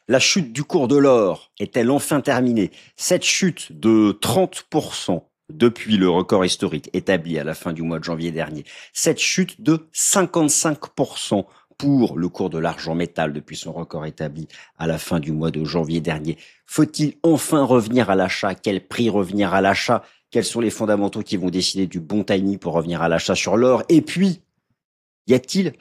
La chute du cours de l'or est-elle enfin terminée? Cette chute de 30% depuis le record historique établi à la fin du mois de janvier dernier, cette chute de 55% pour le cours de l'argent métal depuis son record établi à la fin du mois de janvier dernier. Faut-il enfin revenir à l'achat? Quel prix revenir à l'achat? Quels sont les fondamentaux qui vont décider du bon timing pour revenir à l'achat sur l'or? Et puis, y a-t-il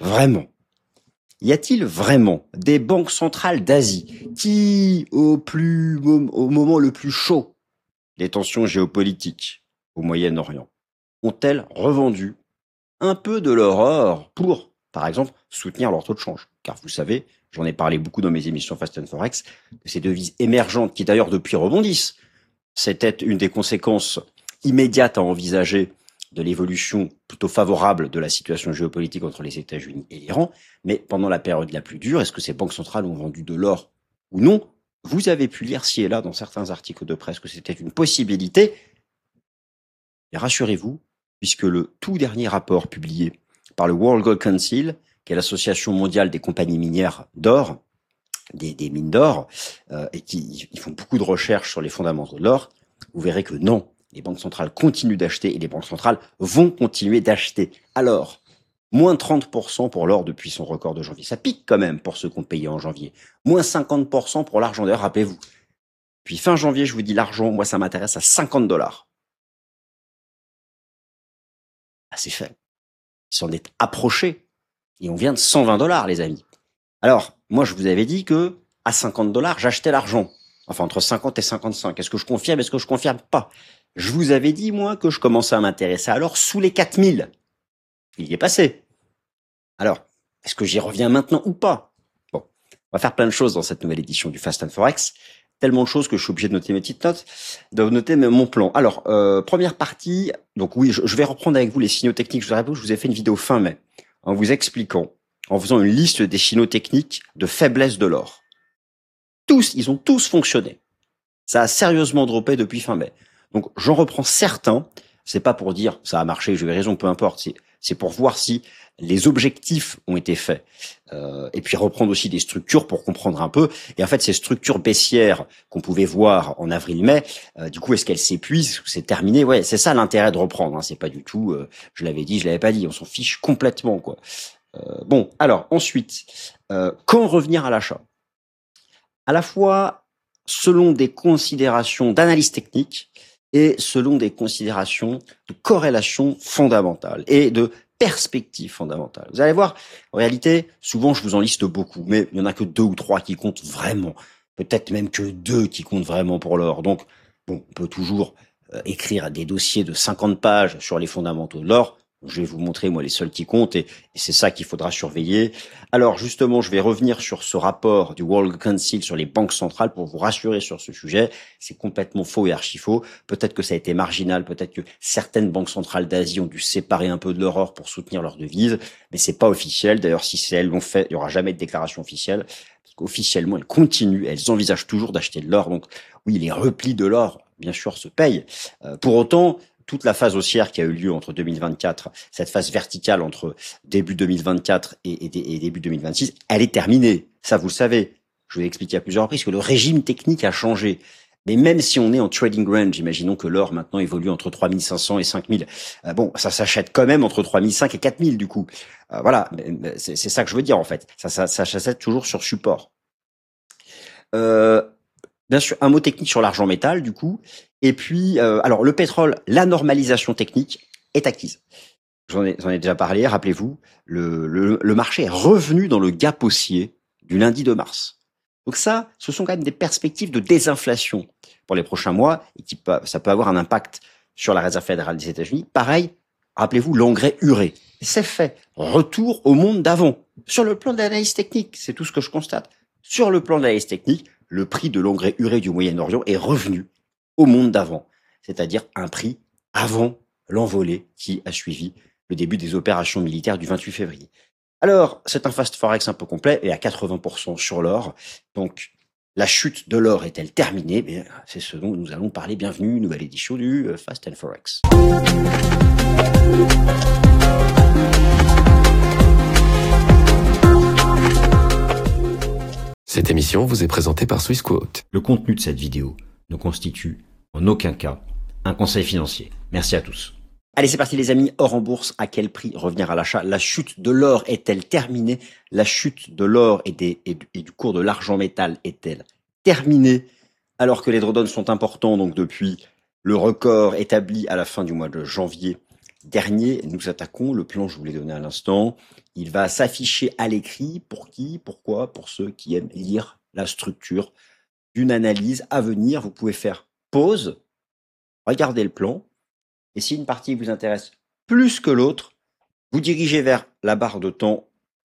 vraiment des banques centrales d'Asie qui, au moment le plus chaud des tensions géopolitiques au Moyen-Orient, ont-elles revendu un peu de leur or pour, par exemple, soutenir leur taux de change? Car vous savez, j'en ai parlé beaucoup dans mes émissions Fast and Forex, que ces devises émergentes qui d'ailleurs depuis rebondissent, c'était une des conséquences immédiates à envisager de l'évolution plutôt favorable de la situation géopolitique entre les États-Unis et l'Iran. Mais pendant la période la plus dure, est-ce que ces banques centrales ont vendu de l'or ou non? Vous avez pu lire ci et là dans certains articles de presse que c'était une possibilité. Et rassurez-vous, puisque le tout dernier rapport publié par le World Gold Council, qui est l'association mondiale des compagnies minières d'or, des mines d'or, et qui ils font beaucoup de recherches sur les fondamentaux de l'or, vous verrez que non, les banques centrales continuent d'acheter et les banques centrales vont continuer d'acheter. Alors, moins 30% pour l'or depuis son record de janvier. Ça pique quand même pour ceux qui ont payé en janvier. Moins 50% pour l'argent d'or, rappelez-vous. Puis fin janvier, je vous dis l'argent, moi ça m'intéresse à $50. Ah, c'est fait. Il s'en est approché. Et on vient de $120, les amis. Alors, moi je vous avais dit que à $50, j'achetais l'argent. Enfin, entre 50 et 55. Est-ce que je confirme? Est-ce que je confirme pas? Je vous avais dit, moi, que je commençais à m'intéresser alors sous les 4000. Il y est passé. Alors, est-ce que j'y reviens maintenant ou pas? Bon, on va faire plein de choses dans cette nouvelle édition du Fast and Forex. Tellement de choses que je suis obligé de noter mes petites notes, de noter mon plan. Alors, première partie, donc oui, je vais reprendre avec vous les signaux techniques. Je vous ai fait une vidéo fin mai en vous expliquant, en faisant une liste des signaux techniques de faiblesse de l'or. Ils ont tous fonctionné. Ça a sérieusement droppé depuis fin mai. Donc, j'en reprends certains. C'est pas pour dire ça a marché, j'ai eu raison, peu importe. C'est pour voir si les objectifs ont été faits. Et puis reprendre aussi des structures pour comprendre un peu. Et en fait, ces structures baissières qu'on pouvait voir en avril-mai, du coup, est-ce qu'elles s'épuisent? C'est terminé? Ouais, c'est ça l'intérêt de reprendre. Hein. C'est pas du tout, je l'avais dit, je l'avais pas dit. On s'en fiche complètement, quoi. Bon, alors ensuite, quand revenir à l'achat? À la fois selon des considérations d'analyse technique et selon des considérations de corrélation fondamentale et de perspective fondamentale. Vous allez voir, en réalité, souvent je vous en liste beaucoup, mais il y en a que 2 ou 3 qui comptent vraiment. Peut-être même que 2 qui comptent vraiment pour l'or. Donc, bon, on peut toujours écrire des dossiers de 50 pages sur les fondamentaux de l'or. Je vais vous montrer, moi, les seuls qui comptent et c'est ça qu'il faudra surveiller. Alors, justement, je vais revenir sur ce rapport du World Council sur les banques centrales pour vous rassurer sur ce sujet. C'est complètement faux et archi-faux. Peut-être que ça a été marginal, peut-être que certaines banques centrales d'Asie ont dû séparer un peu de leur or pour soutenir leurs devises, mais c'est pas officiel. D'ailleurs, si elles l'ont fait, il y aura jamais de déclaration officielle. Parce qu'officiellement, elles continuent, elles envisagent toujours d'acheter de l'or. Donc, oui, les replis de l'or, bien sûr, se payent. Pour autant, toute la phase haussière qui a eu lieu entre 2024, cette phase verticale entre début 2024 et début 2026, elle est terminée. Ça, vous le savez. Je vous ai expliqué à plusieurs reprises que le régime technique a changé. Mais même si on est en trading range, imaginons que l'or maintenant évolue entre 3500 et 5000. Bon, ça s'achète quand même entre 3005 et 4000 du coup. Voilà, c'est ça que je veux dire en fait. Ça s'achète toujours sur support. Bien sûr, un mot technique sur l'argent métal, du coup. Et puis, alors le pétrole, la normalisation technique est acquise. J'en ai déjà parlé, rappelez-vous, le marché est revenu dans le gap haussier du lundi 2 mars. Donc ça, ce sont quand même des perspectives de désinflation pour les prochains mois et ça peut avoir un impact sur la Réserve fédérale des États-Unis. Pareil, rappelez-vous, l'engrais urée. C'est fait. Retour au monde d'avant. Sur le plan de l'analyse technique, c'est tout ce que je constate. Sur le plan de l'analyse technique, le prix de l'engrais urée du Moyen-Orient est revenu au monde d'avant, c'est-à-dire un prix avant l'envolée qui a suivi le début des opérations militaires du 28 février. Alors, c'est un fast forex un peu complet et à 80% sur l'or. Donc, la chute de l'or est-elle terminée? C'est ce dont nous allons parler. Bienvenue, nouvelle édition du Fast and Forex. Cette émission vous est présentée par Swissquote. Le contenu de cette vidéo ne constitue en aucun cas un conseil financier. Merci à tous. Allez, c'est parti les amis, or en bourse, à quel prix revenir à l'achat? La chute de l'or est-elle terminée? La chute de l'or et du cours de l'argent métal est-elle terminée? Alors que les drawdowns sont importants, donc depuis le record établi à la fin du mois de janvier dernier, nous attaquons le plan, je vous l'ai donné à l'instant. Il va s'afficher à l'écrit. Pour qui? Pourquoi? Pour ceux qui aiment lire la structure d'une analyse à venir. Vous pouvez faire pause, regardez le plan, et si une partie vous intéresse plus que l'autre, vous dirigez vers la barre de temps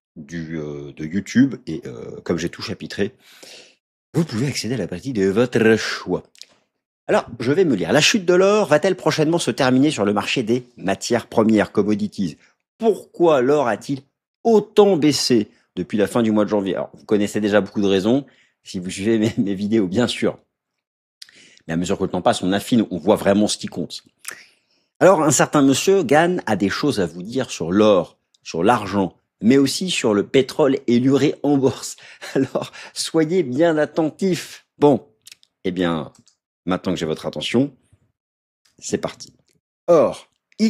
de YouTube, et comme j'ai tout chapitré, vous pouvez accéder à la partie de votre choix. Alors, je vais me lire. La chute de l'or va-t-elle prochainement se terminer sur le marché des matières premières, commodities? Pourquoi l'or a-t-il autant baissé depuis la fin du mois de janvier? Alors, vous connaissez déjà beaucoup de raisons, si vous suivez mes vidéos, bien sûr. Mais à mesure que le temps passe, on affine, on voit vraiment ce qui compte. Alors, un certain monsieur Gann a des choses à vous dire sur l'or, sur l'argent, mais aussi sur le pétrole et l'urée en bourse. Alors, soyez bien attentifs. Bon, eh bien, maintenant que j'ai votre attention, c'est parti. Or,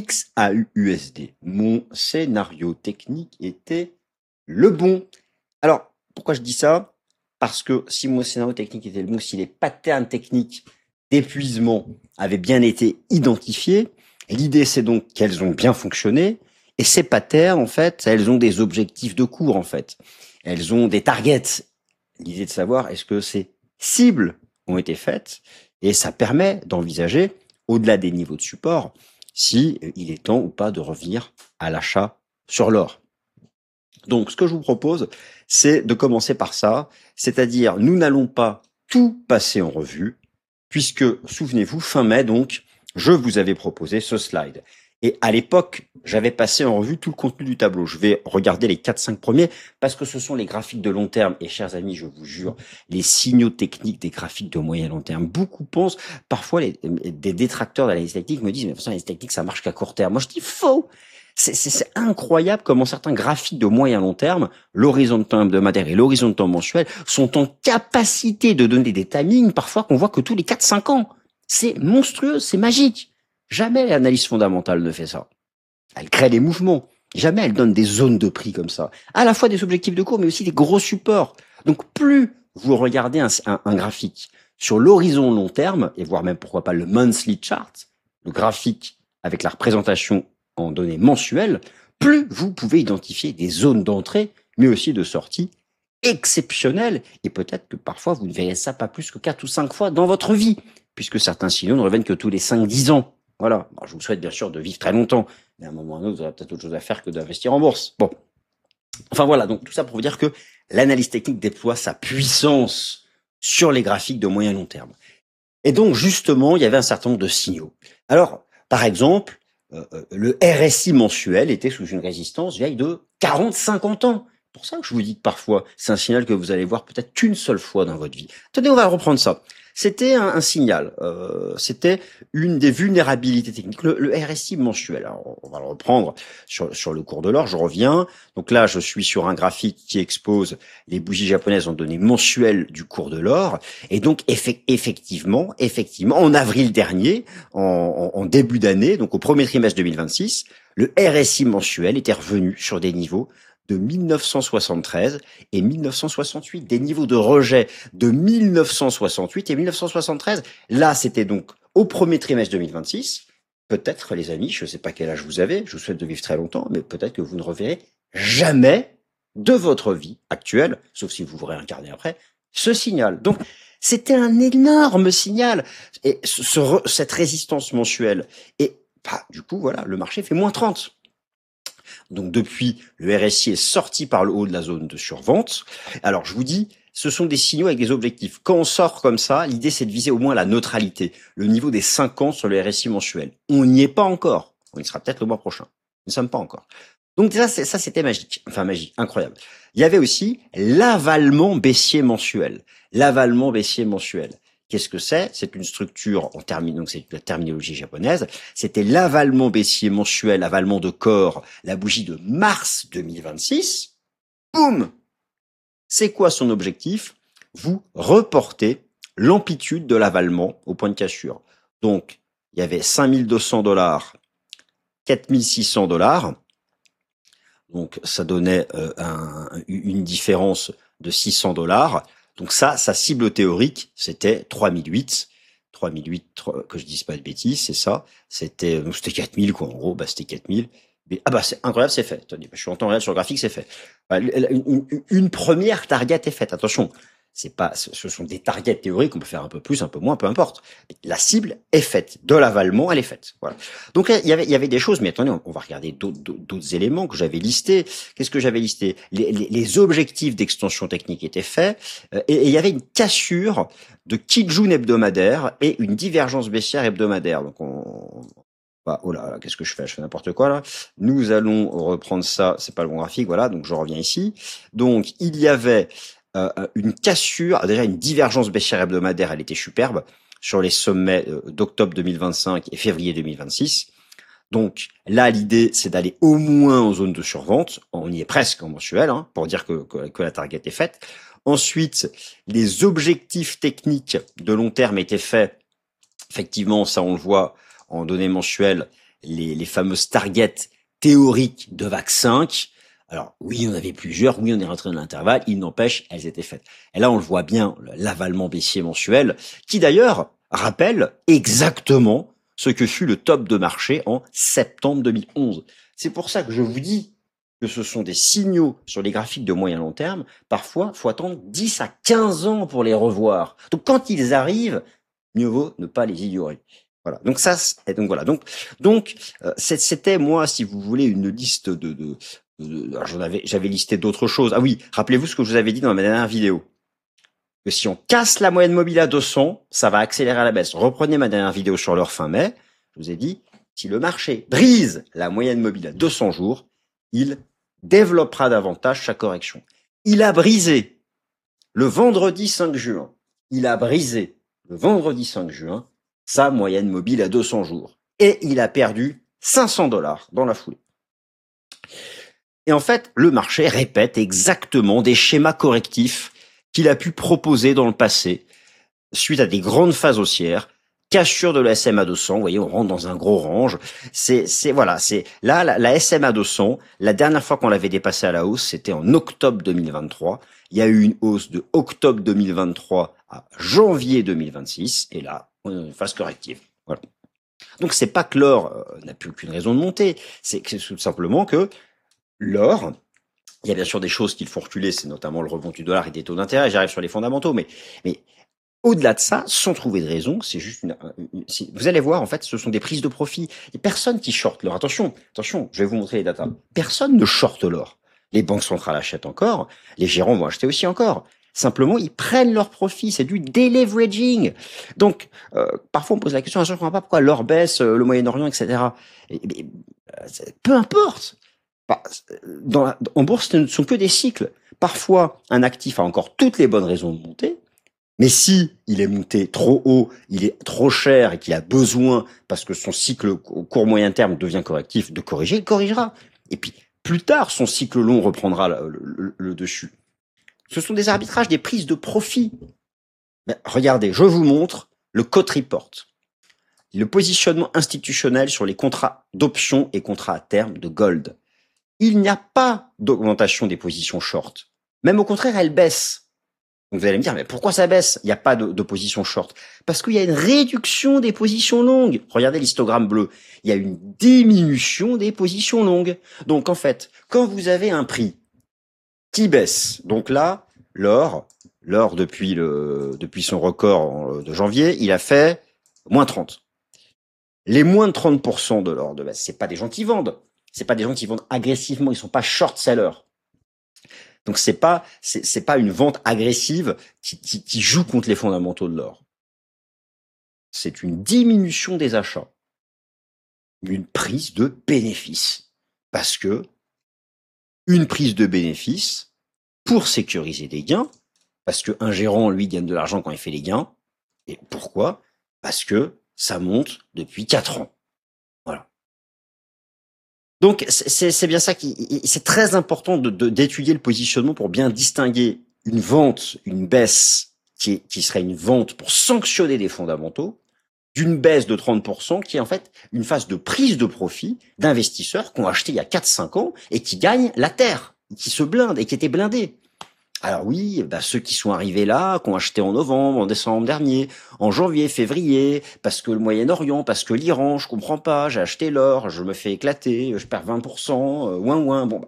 XAUUSD, mon scénario technique était le bon. Alors, pourquoi je dis ça? Parce que si mon scénario technique était le bon, si les patterns techniques d'épuisement avaient bien été identifiés, l'idée c'est donc qu'elles ont bien fonctionné, et ces patterns, en fait, elles ont des objectifs de cours, en fait. Elles ont des targets. L'idée de savoir est-ce que ces cibles ont été faites, et ça permet d'envisager, au-delà des niveaux de support, si il est temps ou pas de revenir à l'achat sur l'or. Donc, ce que je vous propose, c'est de commencer par ça, c'est-à-dire nous n'allons pas tout passer en revue, puisque, souvenez-vous, fin mai, donc, je vous avais proposé ce slide. Et à l'époque, j'avais passé en revue tout le contenu du tableau. Je vais regarder les 4-5 premiers parce que ce sont les graphiques de long terme. Et chers amis, je vous jure, les signaux techniques des graphiques de moyen et long terme. Beaucoup pensent, parfois des détracteurs de l'analyse technique me disent, mais l'analyse technique, ça marche qu'à court terme. Moi, je dis faux. C'est incroyable comment certains graphiques de moyen et long terme, l'horizon de temps hebdomadaire et l'horizon de temps mensuel, sont en capacité de donner des timings parfois qu'on voit que tous les 4-5 ans. C'est monstrueux, c'est magique. Jamais l'analyse fondamentale ne fait ça. Elle crée des mouvements. Jamais elle donne des zones de prix comme ça. À la fois des objectifs de cours, mais aussi des gros supports. Donc plus vous regardez un graphique sur l'horizon long terme, et voire même pourquoi pas le monthly chart, le graphique avec la représentation en données mensuelles, plus vous pouvez identifier des zones d'entrée, mais aussi de sortie exceptionnelles. Et peut-être que parfois vous ne verrez ça pas plus que 4 ou 5 fois dans votre vie, puisque certains signaux ne reviennent que tous les 5-10 ans. Voilà. Alors, je vous souhaite bien sûr de vivre très longtemps, mais à un moment ou à un autre, vous aurez peut-être autre chose à faire que d'investir en bourse. Bon. Enfin voilà, donc tout ça pour vous dire que l'analyse technique déploie sa puissance sur les graphiques de moyen long terme. Et donc justement, il y avait un certain nombre de signaux. Alors, par exemple, le RSI mensuel était sous une résistance vieille de 40-50 ans. C'est pour ça que je vous dis que parfois, c'est un signal que vous allez voir peut-être qu'une seule fois dans votre vie. Attendez, on va reprendre ça. C'était un signal, c'était une des vulnérabilités techniques, le RSI mensuel. Alors, on va le reprendre sur le cours de l'or, je reviens. Donc là, je suis sur un graphique qui expose les bougies japonaises en données mensuelles du cours de l'or. Et donc, effectivement, en avril dernier, en début d'année, donc au premier trimestre 2026, le RSI mensuel était revenu sur des niveaux de 1973 et 1968, des niveaux de rejet de 1968 et 1973. Là, c'était donc au premier trimestre 2026. Peut-être, les amis, je ne sais pas quel âge vous avez, je vous souhaite de vivre très longtemps, mais peut-être que vous ne reverrez jamais de votre vie actuelle, sauf si vous vous réincarnez après, ce signal. Donc, c'était un énorme signal, et cette résistance mensuelle. Et bah, du coup, voilà, le marché fait moins 30. Donc depuis, le RSI est sorti par le haut de la zone de survente. Alors je vous dis, ce sont des signaux avec des objectifs. Quand on sort comme ça, l'idée c'est de viser au moins la neutralité, le niveau des 5 ans sur le RSI mensuel. On n'y est pas encore. On y sera peut-être le mois prochain. Nous ne sommes pas encore. Donc déjà, ça c'était magique. Enfin magique, incroyable. Il y avait aussi l'avalement baissier mensuel. L'avalement baissier mensuel. Qu'est-ce que c'est? C'est une structure donc c'est la terminologie japonaise. C'était l'avalement baissier mensuel, avalement de corps, la bougie de mars 2026. Boum! C'est quoi son objectif? vous reportez l'amplitude de l'avalement au point de cassure. Donc, il y avait 5200 $, 4600 $. Donc, ça donnait une différence de 600 $. Donc ça, sa cible théorique, c'était 3008. 3008, que je dise pas de bêtises, c'est ça. C'était 4000, quoi. En gros, c'était 4000. Mais, c'est incroyable, c'est fait. Je suis en temps réel sur le graphique, c'est fait. Une première target est faite. Attention, ce sont des targets théoriques, on peut faire un peu plus, un peu moins, peu importe. La cible est faite. De l'avalement, elle est faite. Voilà. Donc, il y avait des choses, mais attendez, on va regarder d'autres éléments que j'avais listés. Qu'est-ce que j'avais listé? Les objectifs d'extension technique étaient faits, et il y avait une cassure de Kijun hebdomadaire et une divergence baissière hebdomadaire. Donc, oh là, qu'est-ce que je fais? Je fais n'importe quoi, là. Nous allons reprendre ça. C'est pas le bon graphique, voilà. Donc, je reviens ici. Donc, il y avait une cassure, déjà une divergence baissière hebdomadaire, elle était superbe sur les sommets d'octobre 2025 et février 2026. Donc là, l'idée, c'est d'aller au moins en zone de survente. On y est presque en mensuel, hein, pour dire que la target est faite. Ensuite, les objectifs techniques de long terme étaient faits. Effectivement, ça, on le voit en données mensuelles, les fameuses targets théoriques de VAC 5. Alors, oui, on avait plusieurs, oui, on est rentré dans l'intervalle, il n'empêche, elles étaient faites. Et là, on le voit bien, l'avalement baissier mensuel, qui d'ailleurs rappelle exactement ce que fut le top de marché en septembre 2011. C'est pour ça que je vous dis que ce sont des signaux sur les graphiques de moyen long terme. Parfois, faut attendre 10 à 15 ans pour les revoir. Donc, quand ils arrivent, mieux vaut ne pas les ignorer. Voilà. Donc ça, voilà. Donc, c'était moi, si vous voulez, une liste j'avais listé d'autres choses. Ah oui, rappelez-vous ce que je vous avais dit dans ma dernière vidéo. Que si on casse la moyenne mobile à 200, ça va accélérer à la baisse. Reprenez ma dernière vidéo sur l'heure fin mai. Je vous ai dit, si le marché brise la moyenne mobile à 200 jours, il développera davantage sa correction. Il a brisé le vendredi 5 juin. Il a brisé le vendredi 5 juin sa moyenne mobile à 200 jours. Et il a perdu 500 $ dans la foulée. Et en fait, le marché répète exactement des schémas correctifs qu'il a pu proposer dans le passé, suite à des grandes phases haussières, cassure de la SMA 200, vous voyez, on rentre dans un gros range. Là, la SMA 200, la dernière fois qu'on l'avait dépassée à la hausse, c'était en octobre 2023. Il y a eu une hausse de octobre 2023 à janvier 2026, et là, on a une phase corrective. Voilà. Donc, c'est pas que l'or n'a plus aucune raison de monter, c'est tout simplement que l'or, il y a bien sûr des choses qui le font reculer, c'est notamment le rebond du dollar et des taux d'intérêt, j'arrive sur les fondamentaux, mais au-delà de ça, sans trouver de raison, c'est juste vous allez voir, en fait, ce sont des prises de profit. Il n'y a personne qui short l'or. Attention, je vais vous montrer les datas. Personne ne short l'or. Les banques centrales achètent encore, les gérants vont acheter aussi encore. Simplement, ils prennent leur profit, c'est du deleveraging. Donc, parfois on pose la question, je ne comprends pas pourquoi l'or baisse, le Moyen-Orient, etc. Peu importe. En bourse, ce ne sont que des cycles. Parfois, un actif a encore toutes les bonnes raisons de monter, mais si il est monté trop haut, il est trop cher et qu'il a besoin, parce que son cycle au court moyen terme devient correctif, de corriger, il corrigera. Et puis, plus tard, son cycle long reprendra le dessus. Ce sont des arbitrages, des prises de profit. Ben, regardez, je vous montre le Cote Report. Le positionnement institutionnel sur les contrats d'options et contrats à terme de gold. Il n'y a pas d'augmentation des positions short. Même au contraire, elles baissent. Donc vous allez me dire, mais pourquoi ça baisse? Il n'y a pas de position short. Parce qu'il y a une réduction des positions longues. Regardez l'histogramme bleu. Il y a une diminution des positions longues. Donc en fait, quand vous avez un prix qui baisse, donc là, l'or depuis son record de janvier, il a fait moins 30. Les moins de 30% de l'or de baisse, c'est pas des gens qui vendent. C'est pas des gens qui vendent agressivement, ils sont pas short sellers. Donc c'est pas une vente agressive qui joue contre les fondamentaux de l'or. C'est une diminution des achats, une prise de bénéfice, parce que une prise de bénéfice pour sécuriser des gains, parce que un gérant lui gagne de l'argent quand il fait les gains. Et pourquoi? Parce que ça monte depuis 4 ans. Voilà. Donc c'est bien ça c'est très important d'étudier le positionnement pour bien distinguer une vente, une baisse qui serait une vente pour sanctionner les fondamentaux, d'une baisse de 30% qui est en fait une phase de prise de profit d'investisseurs qui ont acheté il y a 4-5 ans et qui gagnent la terre, qui se blindent et qui étaient blindés. Alors oui, bah ceux qui sont arrivés là, qui ont acheté en novembre, en décembre dernier, en janvier, février, parce que le Moyen-Orient, parce que l'Iran, je comprends pas, j'ai acheté l'or, je me fais éclater, je perds 20%, ouin, bon, bah,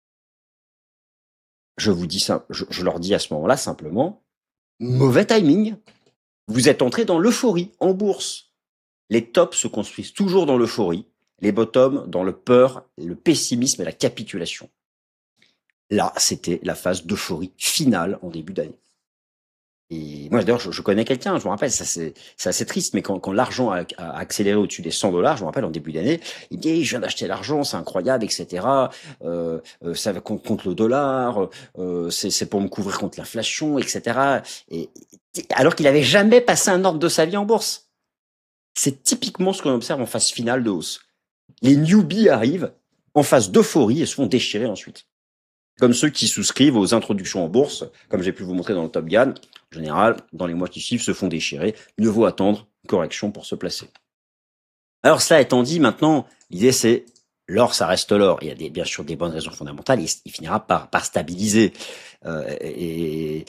je vous dis ça, je leur dis à ce moment-là simplement, mauvais timing. Vous êtes entré dans l'euphorie en bourse. Les tops se construisent toujours dans l'euphorie, les bottoms dans le peur, le pessimisme et la capitulation. Là, c'était la phase d'euphorie finale en début d'année. Et moi, d'ailleurs, je connais quelqu'un, je me rappelle, ça c'est assez triste, mais quand l'argent a accéléré au-dessus des 100 $, je me rappelle, en début d'année, il me dit, hey, je viens d'acheter l'argent, c'est incroyable, etc. Ça va contre le dollar, c'est pour me couvrir contre l'inflation, etc. Et, alors qu'il avait jamais passé un ordre de sa vie en bourse. C'est typiquement ce qu'on observe en phase finale de hausse. Les newbies arrivent en phase d'euphorie et se font déchirer ensuite. Comme ceux qui souscrivent aux introductions en bourse, comme j'ai pu vous montrer dans le Top Gun, en général, dans les mois qui suivent, se font déchirer. Mieux vaut attendre une correction pour se placer. Alors, cela étant dit, maintenant, l'idée c'est l'or, ça reste l'or. Il y a bien sûr des bonnes raisons fondamentales. Il finira par stabiliser. Et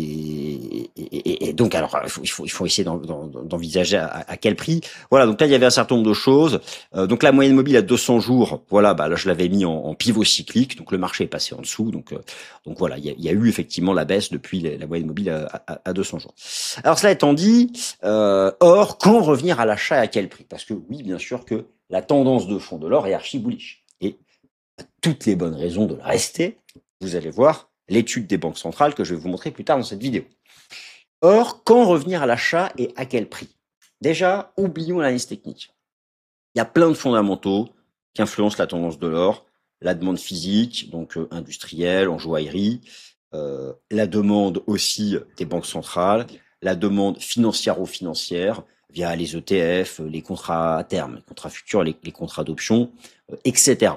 donc, alors, il faut essayer d'envisager à quel prix. Voilà. Donc là, il y avait un certain nombre de choses. Donc la moyenne mobile à 200 jours. Voilà. Bah là, je l'avais mis en pivot cyclique. Donc le marché est passé en dessous. Donc voilà, il y a eu effectivement la baisse depuis la moyenne mobile à 200 jours. Alors cela étant dit, or, quand revenir à l'achat et à quel prix? Parce que oui, bien sûr que la tendance de fond de l'or est archi bullish. Et toutes les bonnes raisons de le rester, vous allez voir l'étude des banques centrales que je vais vous montrer plus tard dans cette vidéo. Or, quand revenir à l'achat et à quel prix? Déjà, oublions l'analyse technique. Il y a plein de fondamentaux qui influencent la tendance de l'or. La demande physique, donc industrielle, en joaillerie, la demande aussi des banques centrales, la demande financière via les ETF, les contrats à terme, les contrats futurs, les contrats d'options, etc.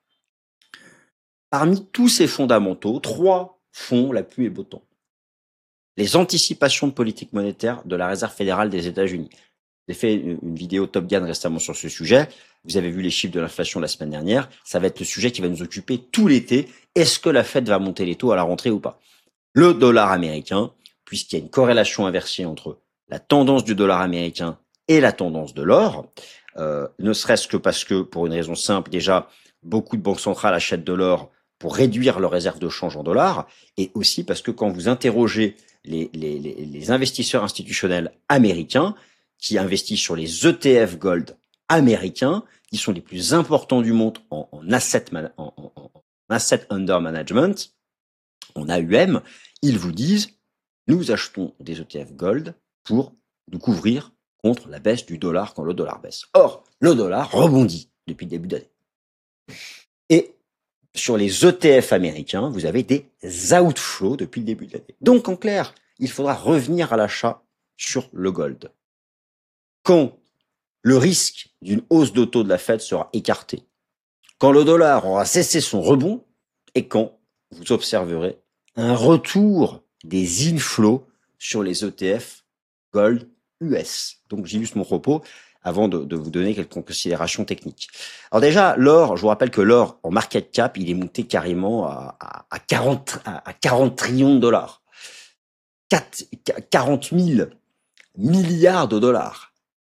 Parmi tous ces fondamentaux, 3 font la pluie et le beau temps. Les anticipations de politique monétaire de la Réserve fédérale des États-Unis. J'ai fait une vidéo Top Gun récemment sur ce sujet. Vous avez vu les chiffres de l'inflation la semaine dernière. Ça va être le sujet qui va nous occuper tout l'été. Est-ce que la Fed va monter les taux à la rentrée ou pas? Le dollar américain, puisqu'il y a une corrélation inversée entre la tendance du dollar américain et la tendance de l'or, ne serait-ce que parce que, pour une raison simple, déjà, beaucoup de banques centrales achètent de l'or pour réduire leurs réserves de change en dollars, et aussi parce que quand vous interrogez les investisseurs institutionnels américains qui investissent sur les ETF Gold américains, qui sont les plus importants du monde en asset under management, en AUM, ils vous disent, nous achetons des ETF Gold pour nous couvrir contre la baisse du dollar quand le dollar baisse. Or, le dollar rebondit depuis le début d'année. Et sur les ETF américains, vous avez des outflows depuis le début de l'année. Donc, en clair, il faudra revenir à l'achat sur le gold. Quand le risque d'une hausse de taux de la Fed sera écarté, quand le dollar aura cessé son rebond et quand vous observerez un retour des inflows sur les ETF Gold US. Donc j'illustre mon propos avant de vous donner quelques considérations techniques. Alors déjà, l'or, je vous rappelle que l'or en market cap, il est monté carrément à 40 trillions de dollars. 40 000 milliards de dollars.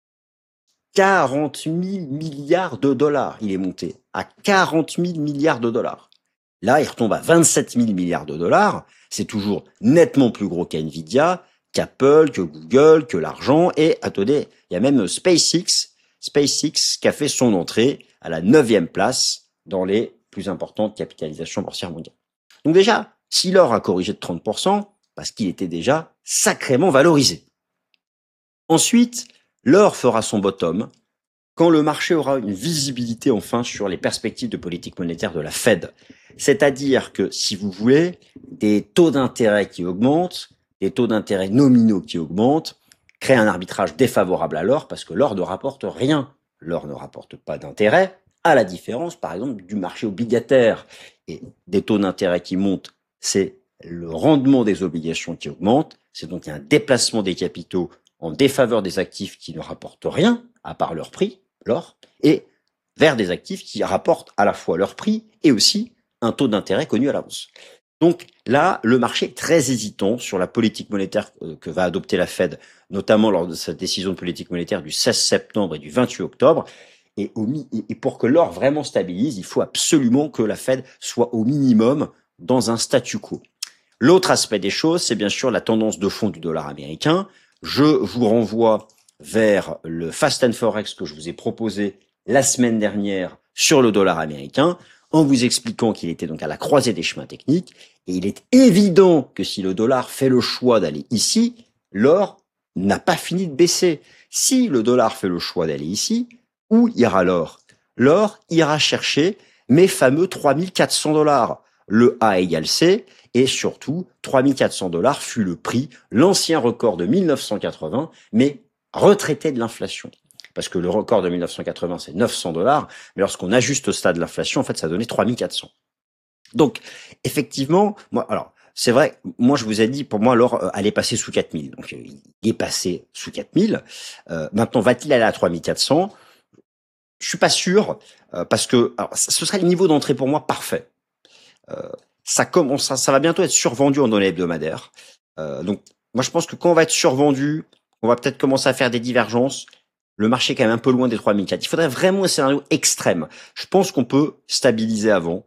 40 000 milliards de dollars, il est monté à 40 000 milliards de dollars. Là, il retombe à 27 000 milliards de dollars. C'est toujours nettement plus gros qu'Nvidia, qu'Apple, que Google, que l'argent. Et attendez, il y a même SpaceX qui a fait son entrée à la 9e place dans les plus importantes capitalisations boursières mondiales. Donc déjà, si l'or a corrigé de 30%, parce qu'il était déjà sacrément valorisé. Ensuite, l'or fera son bottom quand le marché aura une visibilité enfin sur les perspectives de politique monétaire de la Fed. C'est-à-dire que, si vous voulez, des taux d'intérêt qui augmentent, des taux d'intérêt nominaux qui augmentent, créent un arbitrage défavorable à l'or parce que l'or ne rapporte rien. L'or ne rapporte pas d'intérêt, à la différence, par exemple, du marché obligataire. Et des taux d'intérêt qui montent, c'est le rendement des obligations qui augmente, c'est donc un déplacement des capitaux en défaveur des actifs qui ne rapportent rien, à part leur prix, l'or, et vers des actifs qui rapportent à la fois leur prix et aussi un taux d'intérêt connu à l'avance. Donc là, le marché est très hésitant sur la politique monétaire que va adopter la Fed, notamment lors de sa décision de politique monétaire du 16 septembre et du 28 octobre. Et pour que l'or vraiment stabilise, il faut absolument que la Fed soit au minimum dans un statu quo. L'autre aspect des choses, c'est bien sûr la tendance de fond du dollar américain. Je vous renvoie vers le Fast and Forex que je vous ai proposé la semaine dernière sur le dollar américain, en vous expliquant qu'il était donc à la croisée des chemins techniques. Et il est évident que si le dollar fait le choix d'aller ici, l'or n'a pas fini de baisser. Si le dollar fait le choix d'aller ici, où ira l'or? L'or ira chercher mes fameux 3400 $. Le A égale C, et surtout, 3400 $ fut le prix, l'ancien record de 1980, mais retraité de l'inflation. Parce que le record de 1980, c'est 900 $, mais lorsqu'on ajuste au stade de l'inflation, en fait, ça donnait 3400. Donc, effectivement, moi, alors, c'est vrai, moi, je vous ai dit, pour moi, l'or allait passer sous 4000. Donc, il est passé sous 4000. Maintenant, va-t-il aller à 3400? Je suis pas sûr, parce que alors, ce serait le niveau d'entrée pour moi parfait. Ça va bientôt être survendu en données hebdomadaires. Donc, moi, je pense que quand on va être survendu, on va peut-être commencer à faire des divergences. Le marché est quand même un peu loin des 3004. Il faudrait vraiment un scénario extrême. Je pense qu'on peut stabiliser avant.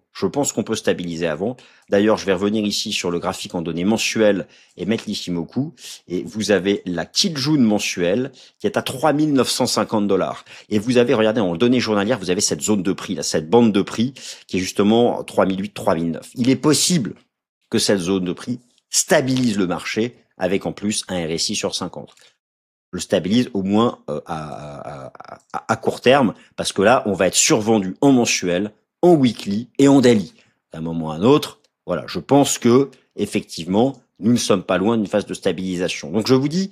D'ailleurs, je vais revenir ici sur le graphique en données mensuelles et mettre l'Ishimoku. Et vous avez la Kijun mensuelle qui est à 3950 $. Et vous avez, regardez, en données journalières, vous avez cette zone de prix, là, cette bande de prix qui est justement 3008, 3009. Il est possible que cette zone de prix stabilise le marché avec en plus un RSI sur 50. Le stabilise au moins à court terme, parce que là, on va être survendu en mensuel, en weekly et en daily. D'un moment à un autre, voilà, je pense que effectivement, nous ne sommes pas loin d'une phase de stabilisation. Donc je vous dis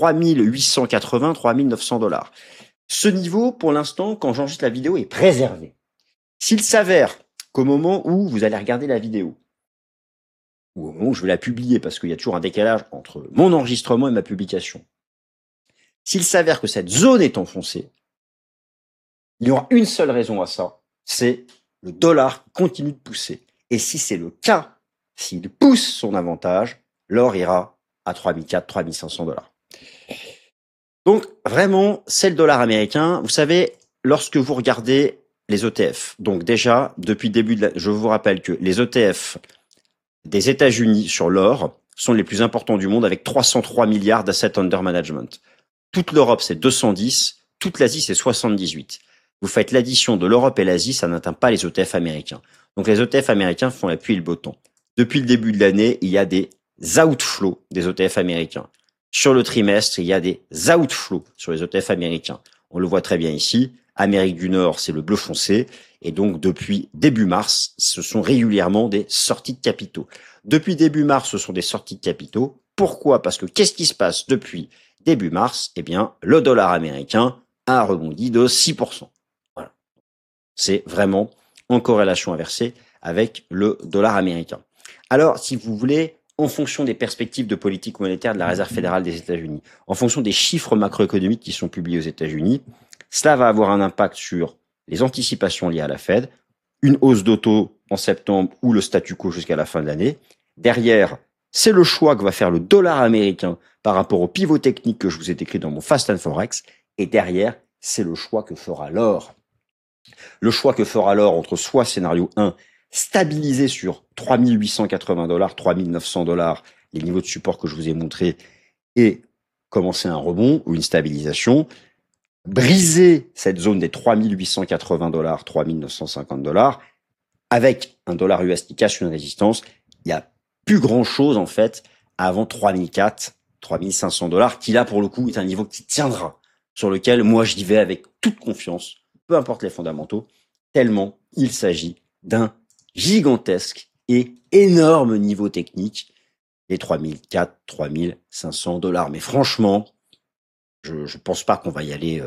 3880, 3900 $. Ce niveau, pour l'instant, quand j'enregistre la vidéo, est préservé. S'il s'avère qu'au moment où vous allez regarder la vidéo, ou au moment où je vais la publier, parce qu'il y a toujours un décalage entre mon enregistrement et ma publication, s'il s'avère que cette zone est enfoncée, il y aura une seule raison à ça, c'est le dollar qui continue de pousser. Et si c'est le cas, s'il pousse son avantage, l'or ira à 3400, 3500 $. Donc vraiment, c'est le dollar américain. Vous savez, lorsque vous regardez les ETF, donc déjà, depuis le début je vous rappelle que les ETF des États-Unis sur l'or sont les plus importants du monde avec 303 milliards d'assets under management. Toute l'Europe, c'est 210. Toute l'Asie, c'est 78. Vous faites l'addition de l'Europe et l'Asie, ça n'atteint pas les ETF américains. Donc les ETF américains font la pluie et le beau temps. Depuis le début de l'année, il y a des outflows des ETF américains. Sur le trimestre, il y a des outflows sur les ETF américains. On le voit très bien ici. Amérique du Nord, c'est le bleu foncé. Et donc, depuis début mars, ce sont régulièrement des sorties de capitaux. Depuis début mars, ce sont des sorties de capitaux. Pourquoi? Parce que qu'est-ce qui se passe depuis début mars? Eh bien, le dollar américain a rebondi de 6%. Voilà. C'est vraiment en corrélation inversée avec le dollar américain. Alors, si vous voulez, en fonction des perspectives de politique monétaire de la Réserve fédérale des États-Unis, en fonction des chiffres macroéconomiques qui sont publiés aux États-Unis, cela va avoir un impact sur les anticipations liées à la Fed, une hausse d'auto en septembre ou le statu quo jusqu'à la fin de l'année. Derrière, c'est le choix que va faire le dollar américain par rapport au pivot technique que je vous ai décrit dans mon Fast and Forex. Et derrière, c'est le choix que fera l'or. Le choix que fera l'or entre soit scénario 1, stabilisé sur 3880 $, 3900 $, les niveaux de support que je vous ai montrés, et commencer un rebond ou une stabilisation, briser cette zone des 3880 $, 3950 $, avec un dollar US qui casse une résistance, il n'y a plus grand chose, en fait, avant 3004, 3500 $, qui là, pour le coup, est un niveau qui tiendra, sur lequel moi, j'y vais avec toute confiance, peu importe les fondamentaux, tellement il s'agit d'un gigantesque et énorme niveau technique, les 3004, 3500 $. Mais franchement, je pense pas qu'on va y aller,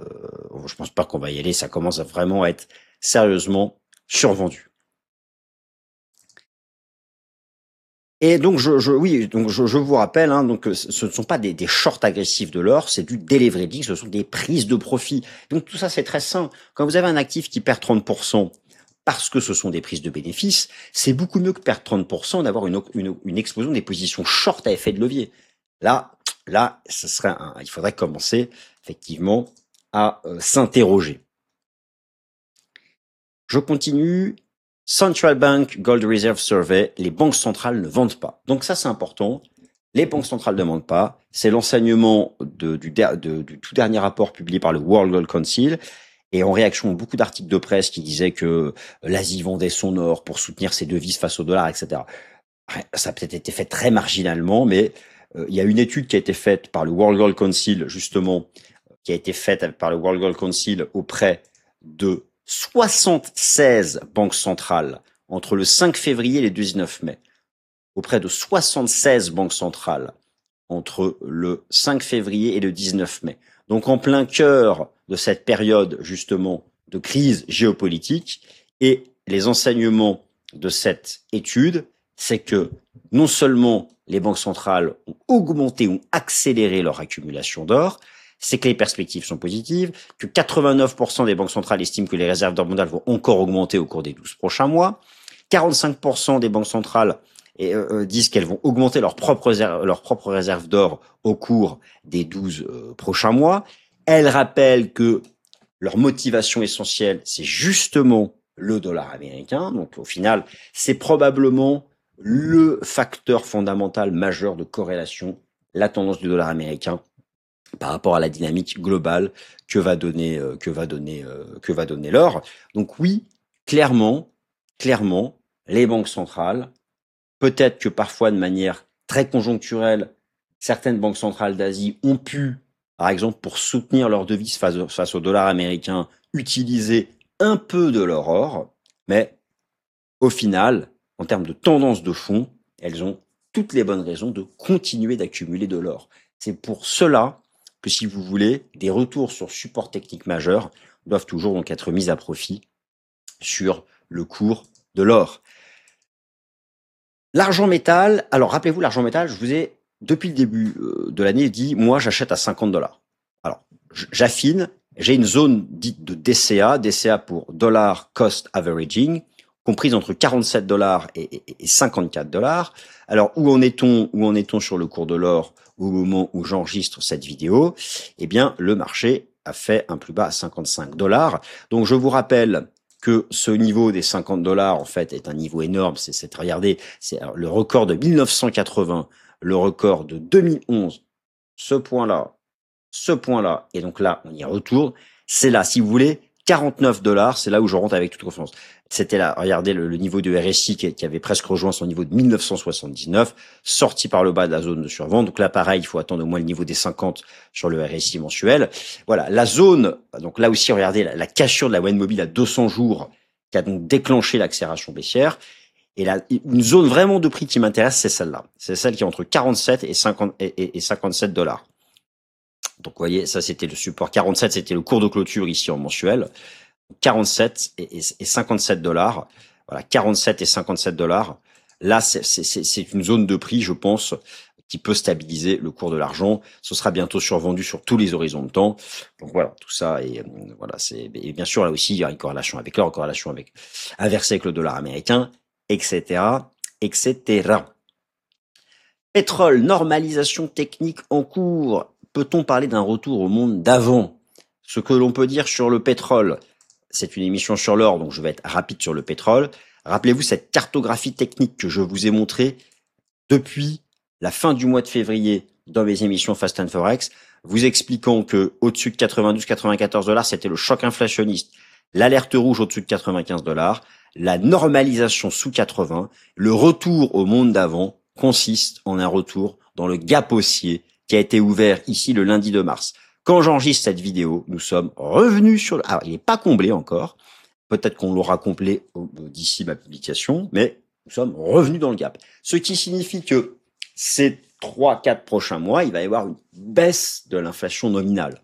ça commence à vraiment être sérieusement survendu. Et donc je vous rappelle, hein, donc ce ne sont pas des shorts agressifs de l'or, c'est du deleveraging, ce sont des prises de profit. Donc tout ça c'est très simple. Quand vous avez un actif qui perd 30% parce que ce sont des prises de bénéfices, c'est beaucoup mieux que perdre 30% d'avoir une explosion des positions short à effet de levier. Là, il faudrait commencer effectivement à s'interroger. Je continue. Central Bank Gold Reserve Survey, les banques centrales ne vendent pas. Donc ça, c'est important. Les banques centrales ne vendent pas. C'est l'enseignement du tout dernier rapport publié par le World Gold Council. Et en réaction, beaucoup d'articles de presse qui disaient que l'Asie vendait son or pour soutenir ses devises face au dollar, etc. Ça a peut-être été fait très marginalement, mais il y a une étude qui a été faite par le World Gold Council, justement, qui a été faite par le World Gold Council auprès de 76 banques centrales entre le 5 février et le 19 mai. Auprès de 76 banques centrales entre le 5 février et le 19 mai. Donc en plein cœur de cette période justement de crise géopolitique, et les enseignements de cette étude, c'est que non seulement les banques centrales ont augmenté, ont accéléré leur accumulation d'or, c'est que les perspectives sont positives, que 89% des banques centrales estiment que les réserves d'or mondiales vont encore augmenter au cours des 12 prochains mois, 45% des banques centrales disent qu'elles vont augmenter leurs propres réserves d'or au cours des 12 prochains mois. Elles rappellent que leur motivation essentielle, c'est justement le dollar américain. Donc au final, c'est probablement le facteur fondamental majeur de corrélation, la tendance du dollar américain par rapport à la dynamique globale que va donner l'or. Donc oui, clairement, les banques centrales, peut-être que parfois de manière très conjoncturelle, certaines banques centrales d'Asie ont pu, par exemple, pour soutenir leur devise face au dollar américain, utiliser un peu de leur or, mais au final, en termes de tendance de fond, elles ont toutes les bonnes raisons de continuer d'accumuler de l'or. C'est pour cela que, si vous voulez, des retours sur support technique majeur doivent toujours donc être mis à profit sur le cours de l'or. L'argent métal, alors rappelez-vous, l'argent métal, je vous ai, depuis le début de l'année, dit, moi j'achète à 50 $. Alors, j'affine, j'ai une zone dite de DCA pour Dollar Cost Averaging, comprise entre 47 $ et 54 $. Alors, où en est-on sur le cours de l'or au moment où j'enregistre cette vidéo? Eh bien, le marché a fait un plus bas à 55 $. Donc, je vous rappelle que ce niveau des 50 $, en fait, est un niveau énorme. Regardez, c'est le record de 1980, le record de 2011, ce point-là, et donc là, on y retourne. C'est là, si vous voulez, 49 $, c'est là où je rentre avec toute confiance. C'était là, regardez le niveau de RSI qui avait presque rejoint son niveau de 1979, sorti par le bas de la zone de survente. Donc là, pareil, il faut attendre au moins le niveau des 50 sur le RSI mensuel. Voilà, la zone, donc là aussi, regardez la cassure de la moyenne mobile à 200 jours qui a donc déclenché l'accélération baissière. Et là, une zone vraiment de prix qui m'intéresse, c'est celle-là. C'est celle qui est entre 47 et 57 $. Donc, vous voyez, ça, c'était le support. 47, c'était le cours de clôture ici en mensuel. 47 et 57 $. Voilà, 47 et 57 $. Là, c'est une zone de prix, je pense, qui peut stabiliser le cours de l'argent. Ce sera bientôt survendu sur tous les horizons de temps. Donc voilà, tout ça. Et voilà, et bien sûr, là aussi, il y a une corrélation avec l'or, une corrélation inversée avec le dollar américain, etc., etc. Pétrole, normalisation technique en cours. Peut-on parler d'un retour au monde d'avant? Ce que l'on peut dire sur le pétrole, c'est une émission sur l'or, donc je vais être rapide sur le pétrole. Rappelez-vous cette cartographie technique que je vous ai montrée depuis la fin du mois de février dans mes émissions Fast and Forex, vous expliquant que au-dessus de 92-94 $, c'était le choc inflationniste, l'alerte rouge au-dessus de 95 $, la normalisation sous 80, le retour au monde d'avant consiste en un retour dans le gap haussier qui a été ouvert ici le lundi 2 mars. Quand j'enregistre cette vidéo, nous sommes revenus sur alors, il n'est pas comblé encore. Peut-être qu'on l'aura comblé d'ici ma publication, mais nous sommes revenus dans le gap. Ce qui signifie que ces 3-4 prochains mois, il va y avoir une baisse de l'inflation nominale.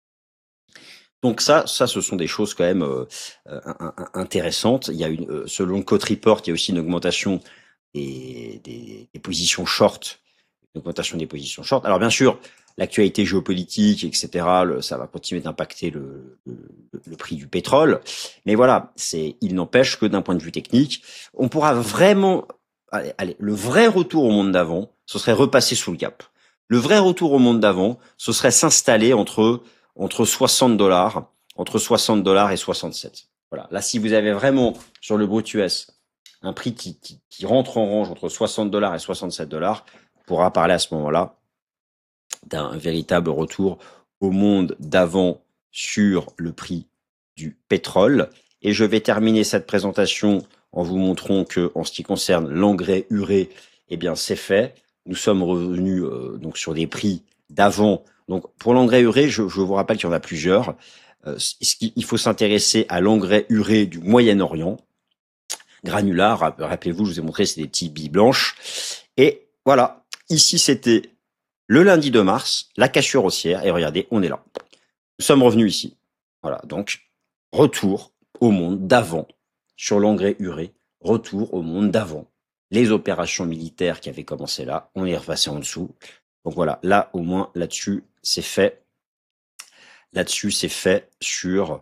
Donc ça, ce sont des choses quand même intéressantes. Il y a selon le Cote Report, il y a aussi une augmentation des positions short, une augmentation des positions short. Alors bien sûr, l'actualité géopolitique, etc., ça va continuer d'impacter le prix du pétrole. Mais voilà, il n'empêche que d'un point de vue technique, on pourra vraiment, allez, le vrai retour au monde d'avant, ce serait repasser sous le gap. Le vrai retour au monde d'avant, ce serait s'installer entre $60, entre $60 et 67. Voilà. Là, si vous avez vraiment sur le brut US un prix qui rentre en range entre $60 et 67, on pourra parler à ce moment-là d'un véritable retour au monde d'avant sur le prix du pétrole. Et je vais terminer cette présentation en vous montrant que, en ce qui concerne l'engrais urée, eh bien, c'est fait. Nous sommes revenus donc sur des prix d'avant. Donc, pour l'engrais urée, je vous rappelle qu'il y en a plusieurs. Il faut s'intéresser à l'engrais urée du Moyen-Orient, granular. Rappelez-vous, je vous ai montré, c'est des petites billes blanches. Et voilà, ici, c'était le lundi 2 mars, la cassure haussière. Et regardez, on est là. Nous sommes revenus ici. Voilà, donc, retour au monde d'avant sur l'engrais urée. Retour au monde d'avant. Les opérations militaires qui avaient commencé là, on est repassé en dessous. Donc voilà, là, au moins, là-dessus, c'est fait. Là-dessus, c'est fait sur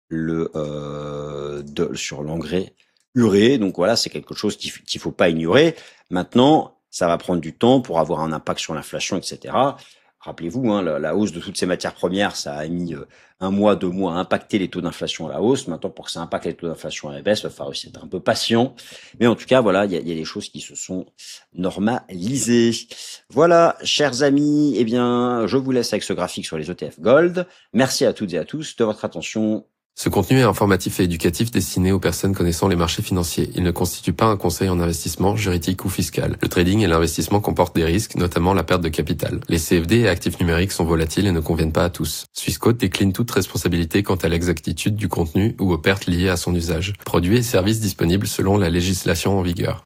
sur l'engrais urée. Donc voilà, c'est quelque chose qu'il faut pas ignorer. Maintenant, ça va prendre du temps pour avoir un impact sur l'inflation, etc. Rappelez-vous, hein, la hausse de toutes ces matières premières, ça a mis 1 mois, 2 mois à impacter les taux d'inflation à la hausse. Maintenant, pour que ça impacte les taux d'inflation à la baisse, il va falloir aussi être un peu patient. Mais en tout cas, voilà, il y a des choses qui se sont normalisées. Voilà, chers amis, eh bien, je vous laisse avec ce graphique sur les ETF Gold. Merci à toutes et à tous de votre attention. Ce contenu est informatif et éducatif destiné aux personnes connaissant les marchés financiers. Il ne constitue pas un conseil en investissement, juridique ou fiscal. Le trading et l'investissement comportent des risques, notamment la perte de capital. Les CFD et actifs numériques sont volatiles et ne conviennent pas à tous. Swissquote décline toute responsabilité quant à l'exactitude du contenu ou aux pertes liées à son usage. Produits et services disponibles selon la législation en vigueur.